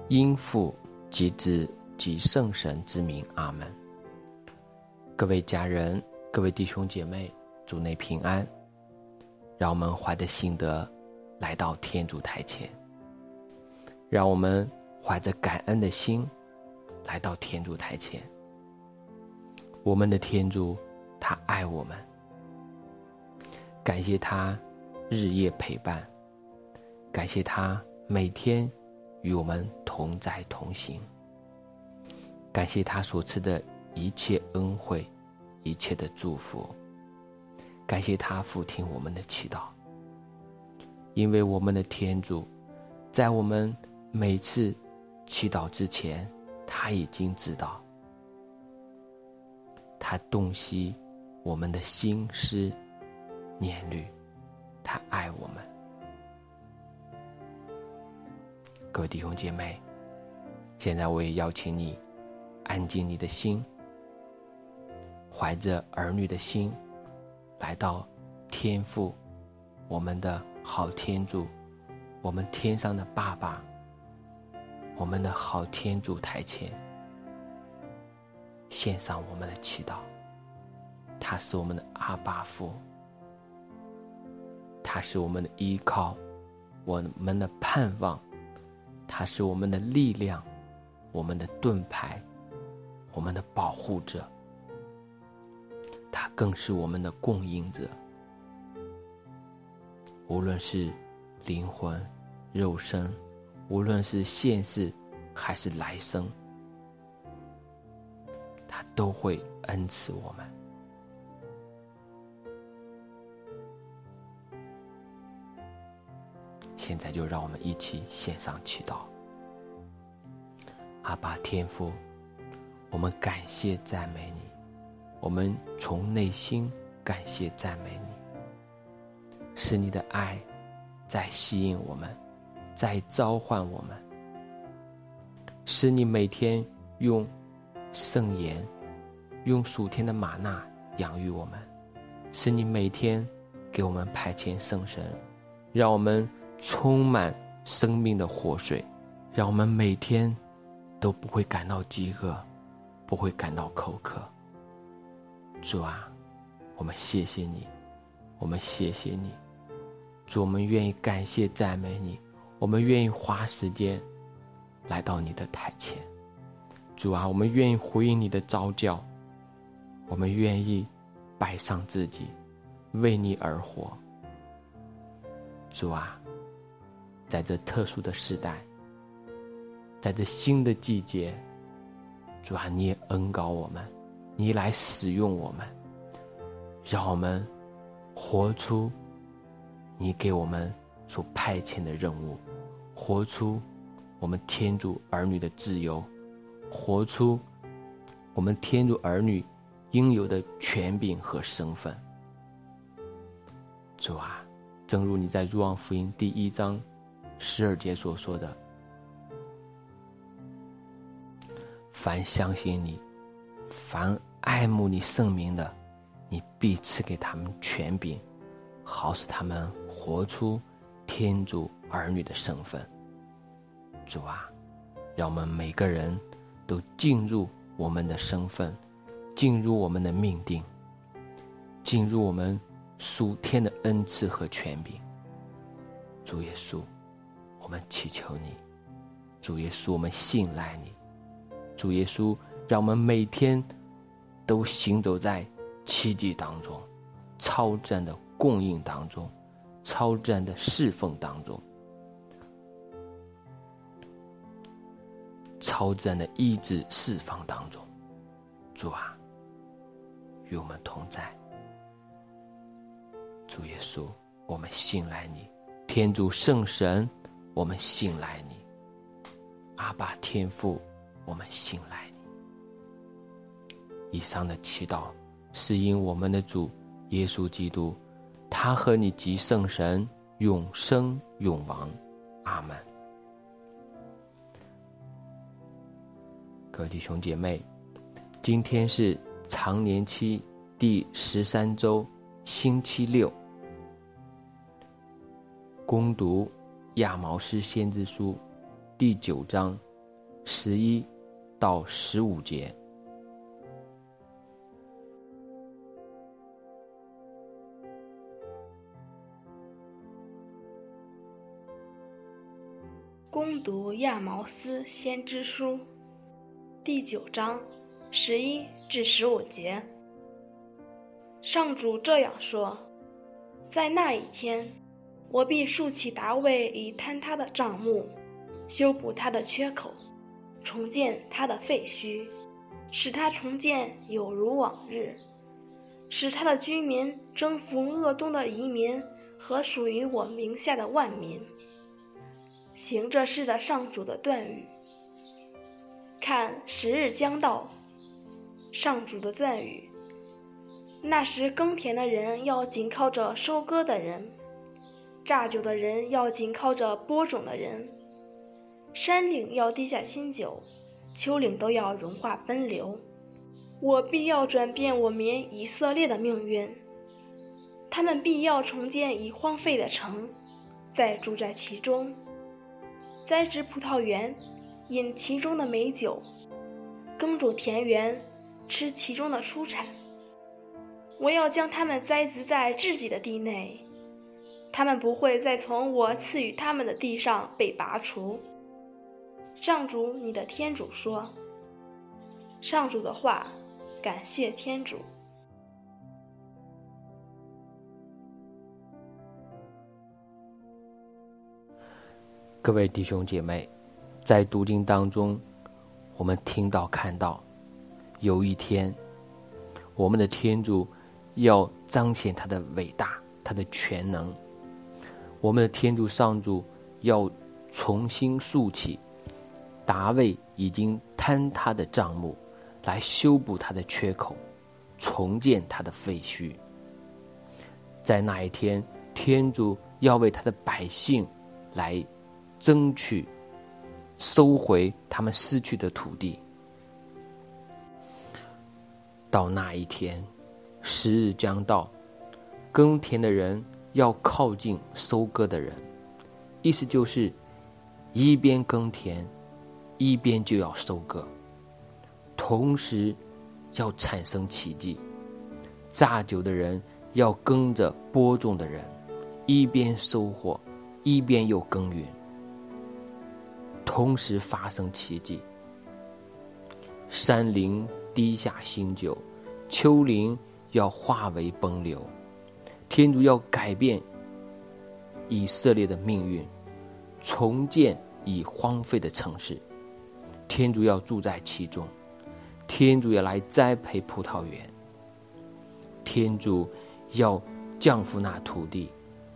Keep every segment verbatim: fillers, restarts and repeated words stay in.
因父及子及圣神之名，阿们。各位家人，各位弟兄姐妹，主内平安。让我们怀着信德来到天主台前，让我们怀着感恩的心来到天主台前。我们的天主，他爱我们，感谢他日夜陪伴，感谢他每天与我们同在同行，感谢他所赐的一切恩惠，一切的祝福，感谢他俯听我们的祈祷。因为我们的天主在我们每次祈祷之前，他已经知道，他洞悉我们的心思念虑，他爱我们。各位弟兄姐妹，现在我也邀请你安静你的心，怀着儿女的心来到天父，我们的好天主，我们天上的爸爸，我们的好天主台前，献上我们的祈祷。他是我们的阿爸父，他是我们的依靠，我们的盼望，他是我们的力量，我们的盾牌，我们的保护者，他更是我们的供应者。无论是灵魂、肉身，无论是现世还是来生，他都会恩赐我们。现在就让我们一起献上祈祷。阿爸天父，我们感谢赞美你，我们从内心感谢赞美你，是你的爱在吸引我们，在召唤我们，是你每天用圣言，用属天的玛纳养育我们，是你每天给我们派遣圣神，让我们充满生命的活水，让我们每天都不会感到饥饿，不会感到口渴。主啊，我们谢谢你，我们谢谢你。主，我们愿意感谢赞美你，我们愿意花时间来到你的台前。主啊，我们愿意回应你的召叫，我们愿意摆上自己，为你而活。主啊，在这特殊的时代，在这新的季节，主啊，你也恩膏我们，你来使用我们，让我们活出你给我们所派遣的任务，活出我们天主儿女的自由，活出我们天主儿女应有的权柄和身份。主啊，正如你在若望福音第一章十二节所说的，凡相信你，凡爱慕你圣名的，你必赐给他们权柄，好使他们活出天主儿女的身份。主啊，让我们每个人都进入我们的身份，进入我们的命定，进入我们属天的恩赐和权柄。主耶稣，我们祈求你，主耶稣，我们信赖你，主耶稣，让我们每天都行走在奇迹当中，超自然的供应当中，超自然的侍奉当中，超自然的医治释放当中。主啊，与我们同在。主耶稣，我们信赖你，天主圣神，我们信赖你，阿爸天父，我们信赖你。以上的祈祷是因我们的主耶稣基督，他和你及圣神永生永王。阿们。各位弟兄姐妹，今天是常年期第十三周星期六，攻读亚毛斯先知书第九章十一到十五节。 攻读亚毛斯先知书第九章十一至十五节。上主这样说：在那一天，我必竖起大卫以坍塌的帐幕，修补他的缺口，重建他的废墟，使他重建有如往日，使他的居民征服鄂东的移民和属于我名下的万民。行这事的上主的断语。看，时日将到，上主的断语。那时耕田的人要紧靠着收割的人，榨酒的人要紧靠着播种的人，山岭要滴下新酒，丘陵都要融化奔流。我必要转变我民以色列的命运，他们必要重建已荒废的城，再住在其中，栽植葡萄园，饮其中的美酒，耕种田园，吃其中的出产。我要将他们栽植在自己的地内，他们不会再从我赐予他们的地上被拔除。上主你的天主说。上主的话，感谢天主。 各位弟兄姐妹，在读经当中，我们听到看到，有一天，我们的天主要彰显他的伟大，他的全能。我们的天主上主要重新筑起大卫已经坍塌的帐幕，来修补他的缺口，重建他的废墟。在那一天，天主要为他的百姓来争取收回他们失去的土地。到那一天，时日将到，耕田的人要靠近收割的人，意思就是一边耕田，一边就要收割，同时要产生奇迹。榨酒的人要跟着播种的人，一边收获，一边又耕耘，同时发生奇迹。山林滴下新酒，丘陵要化为奔流。天主要改变以色列的命运，重建已荒废的城市。天主要住在其中，天主要来栽培葡萄园，天主要降福那土地。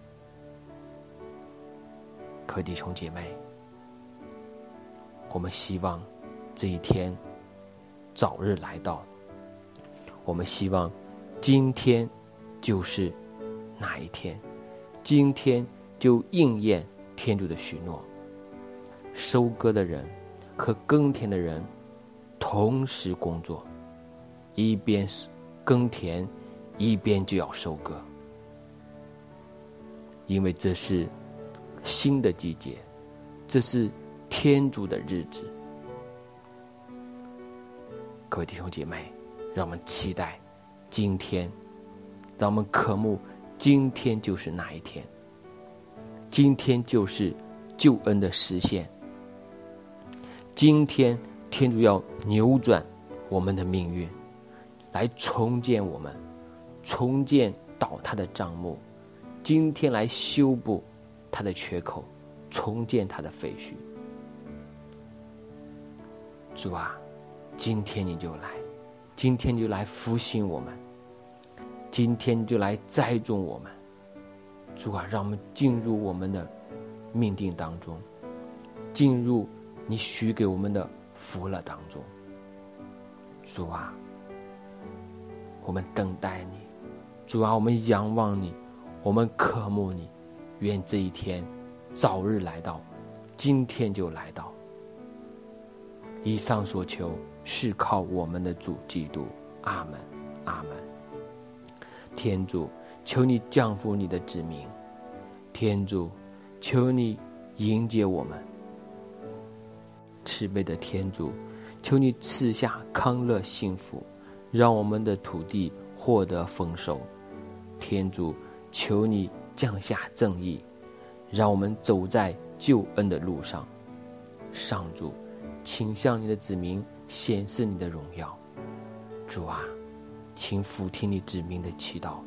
各位弟兄姐妹，我们希望这一天早日来到，我们希望今天就是那一天，今天就应验天主的许诺。收割的人和耕田的人同时工作，一边耕田，一边就要收割，因为这是新的季节，这是天主的日子。各位弟兄姐妹，让我们期待今天，让我们渴慕今天就是那一天，今天就是救恩的实现。今天天主要扭转我们的命运，来重建我们，重建倒塌的帐幕，今天来修补他的缺口，重建他的废墟。主啊，今天你就来，今天就来复兴我们，今天就来栽种我们。主啊，让我们进入我们的命定当中，进入你许给我们的福乐当中。主啊，我们等待你，主啊，我们仰望你，我们渴慕你。愿这一天早日来到，今天就来到。以上所求是靠我们的主基督。阿们，阿们。天主，求你降福你的子民，天主，求你迎接我们， 慈悲的天主，求你赐下康乐幸福，让我们的土地获得丰收。天主，求你降下正义，让我们走在救恩的路上。上主，请向你的子民显示你的荣耀。主啊，请俯听你子民的祈祷。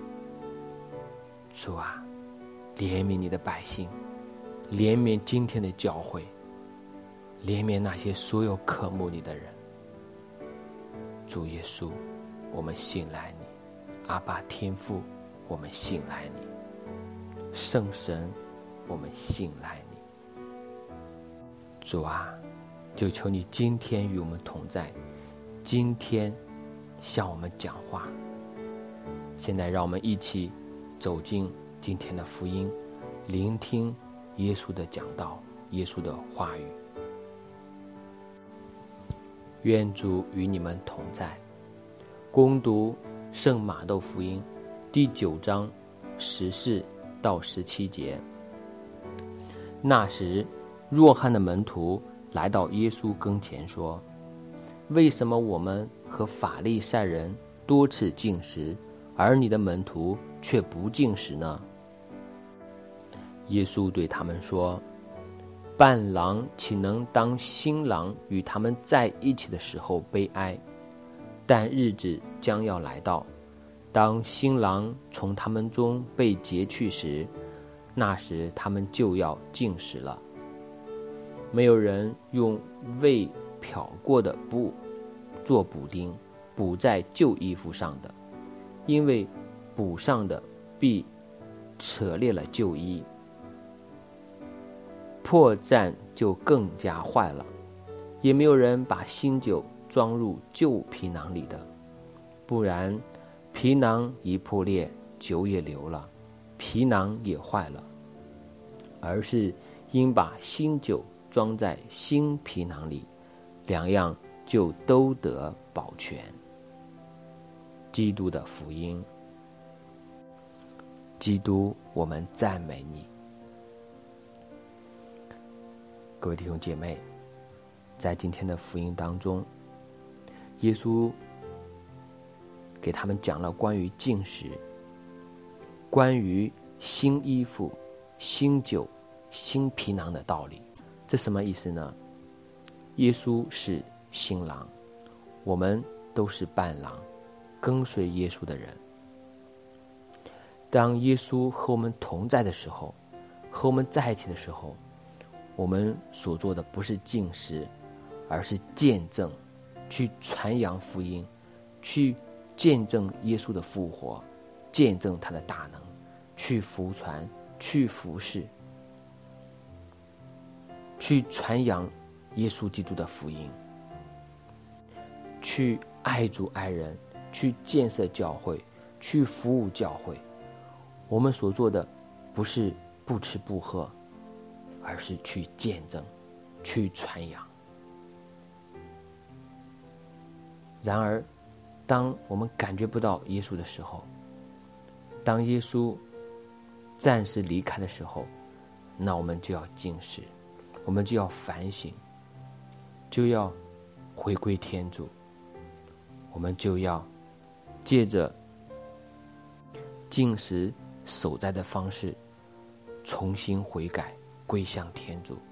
主啊，怜悯你的百姓，怜悯今天的教会，怜悯那些所有渴慕你的人。主耶稣，我们信赖你。阿爸天父，我们信赖你。圣神，我们信赖你。主啊，就求你今天与我们同在，今天向我们讲话。现在让我们一起走进今天的福音，聆听耶稣的讲道，耶稣的话语。愿主与你们同在。恭读圣马窦福音第九章十四到十七节。那时，若翰的门徒来到耶稣跟前说：“为什么我们和法利赛人多次禁食，而你的门徒却不禁食呢？”耶稣对他们说：“伴郎岂能当新郎与他们在一起的时候悲哀？但日子将要来到，当新郎从他们中被劫去时，那时他们就要禁食了。没有人用未漂过的布做补丁，补在旧衣服上的，因为补上的必扯裂了旧衣，破绽就更加坏了。也没有人把新酒装入旧皮囊里的，不然皮囊一破裂，酒也流了，皮囊也坏了。而是应把新酒装在新皮囊里，两样就都得保全。”基督的福音。基督，我们赞美你。各位弟兄姐妹，在今天的福音当中，耶稣给他们讲了关于禁食，关于新衣服、新酒、新皮囊的道理。这什么意思呢？耶稣是新郎，我们都是伴郎，跟随耶稣的人。当耶稣和我们同在的时候，和我们在一起的时候，我们所做的不是禁食，而是见证，去传扬福音，去见证耶稣的复活，见证他的大能，去服传，去服侍，去传扬耶稣基督的福音，去爱主爱人，去建设教会，去服务教会。我们所做的不是不吃不喝，而是去见证，去传扬。然而当我们感觉不到耶稣的时候，当耶稣暂时离开的时候，那我们就要禁食，我们就要反省，就要回归天主，我们就要借着禁食守斋的方式重新悔改，归向天主。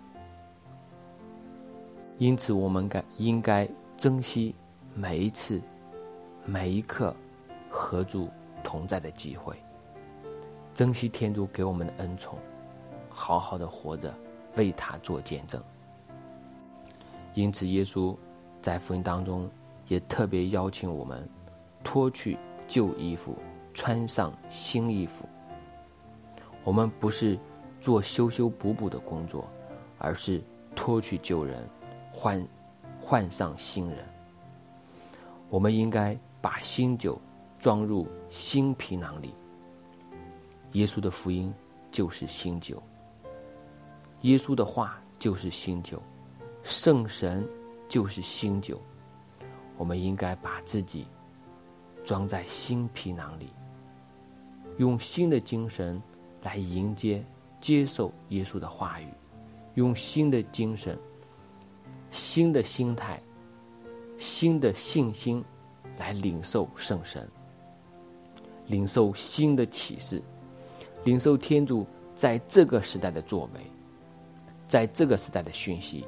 因此我们该应该珍惜每一次每一刻和主同在的机会，珍惜天主给我们的恩宠，好好的活着，为他做见证。因此耶稣在福音当中也特别邀请我们脱去旧衣服，穿上新衣服。我们不是做修修补补的工作，而是脱去旧人，换换上新人。我们应该把新酒装入新皮囊里。耶稣的福音就是新酒，耶稣的话就是新酒，圣神就是新酒。我们应该把自己装在新皮囊里，用新的精神来迎接接受耶稣的话语，用新的精神新的心态、新的信心来领受圣神，领受新的启示，领受天主在这个时代的作为，在这个时代的讯息。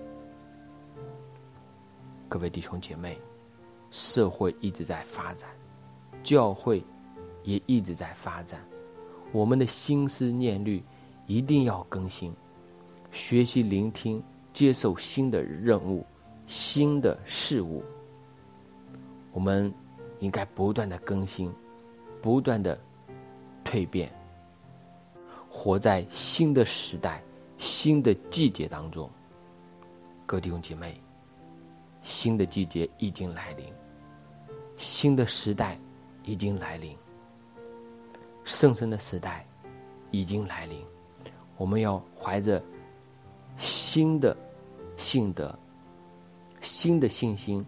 各位弟兄姐妹，社会一直在发展，教会也一直在发展，我们的心思念虑一定要更新，学习聆听，接受新的任务、新的事物。我们应该不断的更新，不断的蜕变，活在新的时代、新的季节当中。各位弟兄姐妹，新的季节已经来临，新的时代已经来临，圣神的时代已经来临。我们要怀着新的信德、新的信心，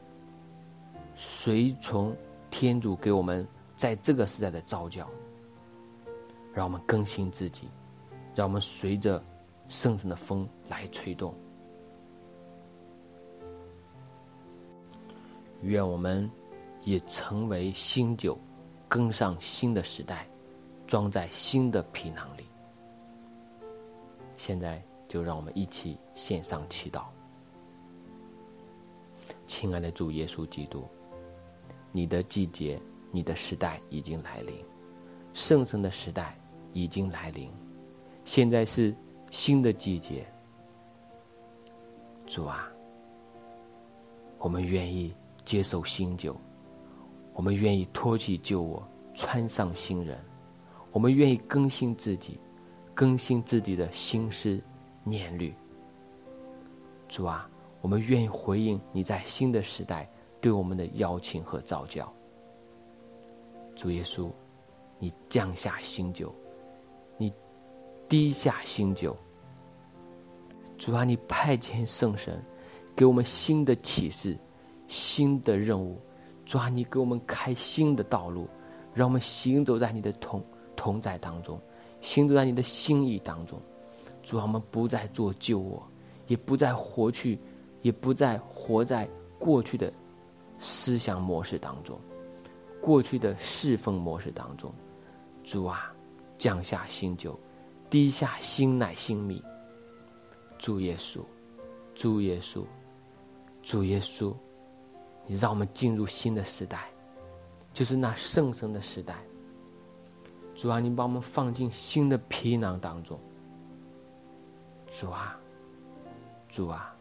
随从天主给我们在这个时代的召叫，让我们更新自己，让我们随着圣神的风来吹动。愿我们也成为新酒，跟上新的时代，装在新的皮囊里。现在就让我们一起献上祈祷。亲爱的主耶稣基督，你的季节、你的时代已经来临，圣神的时代已经来临，现在是新的季节。主啊，我们愿意接受新酒，我们愿意脱去旧我，穿上新人，我们愿意更新自己，更新自己的心思念虑。主啊，我们愿意回应你在新的时代对我们的邀请和召叫。主耶稣，你降下新酒，你滴下新酒。主啊，你派遣圣神给我们新的启示、新的任务。主啊，你给我们开新的道路，让我们行走在你的同同在当中，行走在你的心意当中。主啊，我们不再做旧我，也不再活去，也不再活在过去的思想模式当中，过去的侍奉模式当中。主啊，降下新酒，滴下新奶新米。主耶稣，主耶稣，主耶稣，你让我们进入新的时代，就是那圣神的时代。主啊，你把我们放进新的皮囊当中。主啊，主啊，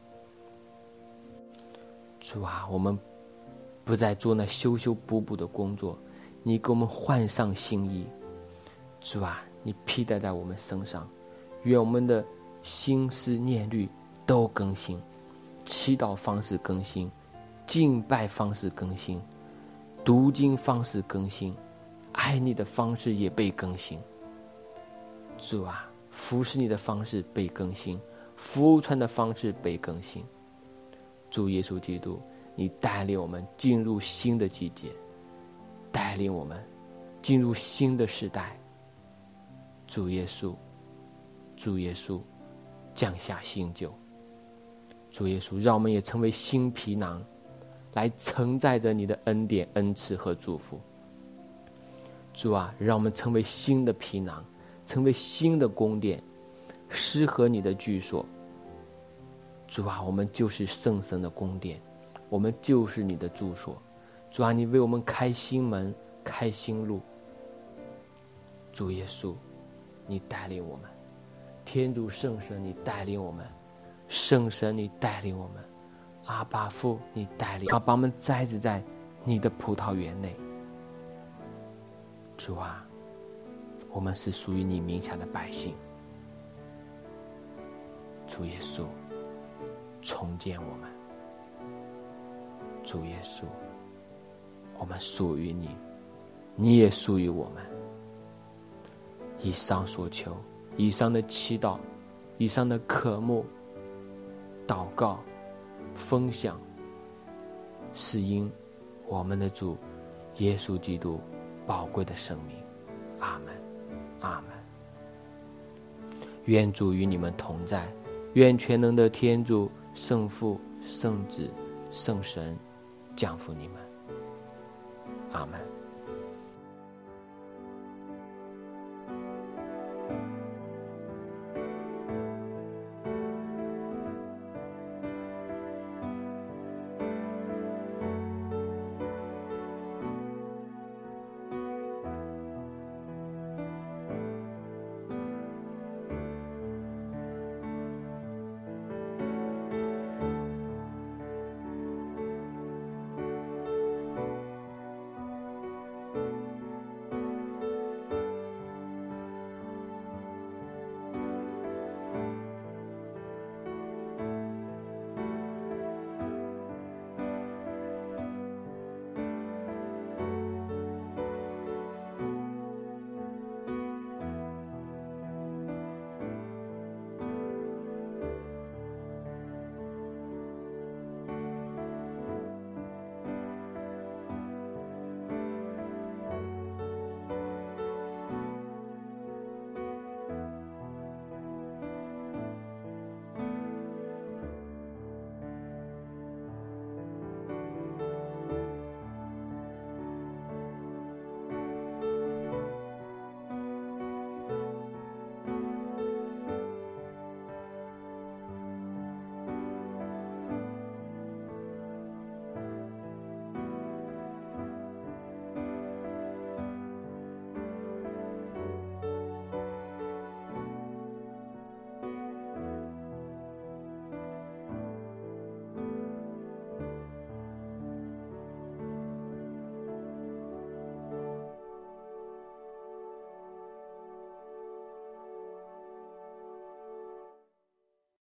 主啊，我们不再做那修修补补的工作，你给我们换上新衣。主啊，你披戴在我们身上，愿我们的心思念虑都更新，祈祷方式更新，敬拜方式更新，读经方式更新，爱你的方式也被更新。主啊，服侍你的方式被更新，服传的方式被更新。主耶稣基督，你带领我们进入新的季节，带领我们进入新的时代。主耶稣，主耶稣，降下新酒。主耶稣，让我们也成为新皮囊，来承载着你的恩典、恩赐和祝福。主啊，让我们成为新的皮囊，成为新的宫殿，适合你的居所。主啊，我们就是圣神的宫殿，我们就是你的住所。主啊，你为我们开新门，开新路。主耶稣，你带领我们，天主圣神你带领我们，圣神你带领我们，阿爸父你带领，把我们栽植在你的葡萄园内。主啊，我们是属于你名下的百姓。主耶稣，重建我们。主耶稣，我们属于你，你也属于我们。以上所求，以上的祈祷，以上的渴慕、祷告、分享，是因我们的主耶稣基督宝贵的生命。阿们，阿们。愿主与你们同在，愿全能的天主、圣父、 圣子、圣神降福你们。阿们。